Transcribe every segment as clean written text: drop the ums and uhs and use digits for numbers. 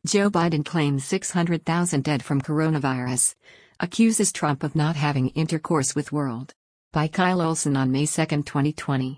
Joe Biden claims 600,000 dead from coronavirus. Accuses Trump of not having intercourse with world. By Kyle Olson on May 2, 2020.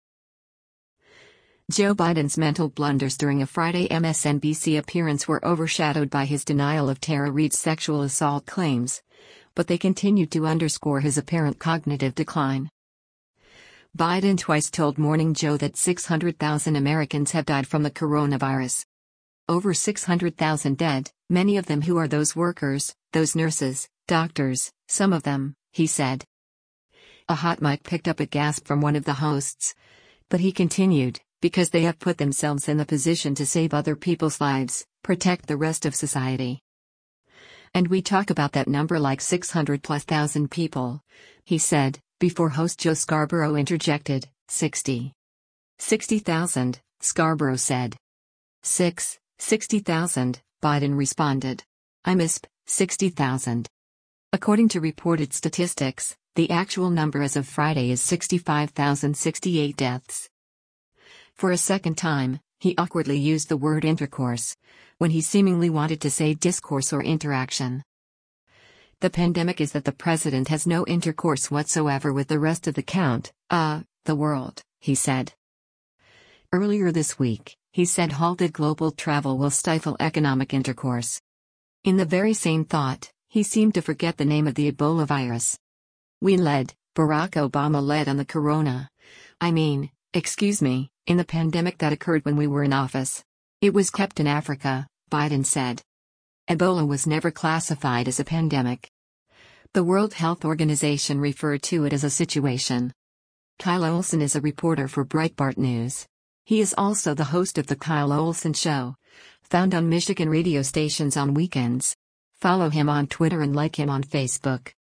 Joe Biden's mental blunders during a Friday MSNBC appearance were overshadowed by his denial of Tara Reade's sexual assault claims, but they continued to underscore his apparent cognitive decline. Biden twice told Morning Joe that 600,000 Americans have died from the coronavirus. Over 600,000 dead, many of them who are those workers, those nurses, doctors, some of them, he said. A hot mic picked up a gasp from one of the hosts. But he continued, because they have put themselves in the position to save other people's lives, protect the rest of society. And we talk about that number like 600,000+ people, he said, before host Joe Scarborough interjected, 60,000, Scarborough said. 60,000, Biden responded. I missed 60,000. According to reported statistics, the actual number as of Friday is 65,068 deaths. For a second time, he awkwardly used the word intercourse, when he seemingly wanted to say discourse or interaction. The pandemic is that the president has no intercourse whatsoever with the rest of the world, he said. Earlier this week, he said halted global travel will stifle economic intercourse. In the very same thought, he seemed to forget the name of the Ebola virus. Barack Obama led on the in the pandemic that occurred when we were in office. It was kept in Africa, Biden said. Ebola was never classified as a pandemic. The World Health Organization referred to it as a situation. Kyle Olson is a reporter for Breitbart News. He is also the host of The Kyle Olson Show, found on Michigan radio stations on weekends. Follow him on Twitter and like him on Facebook.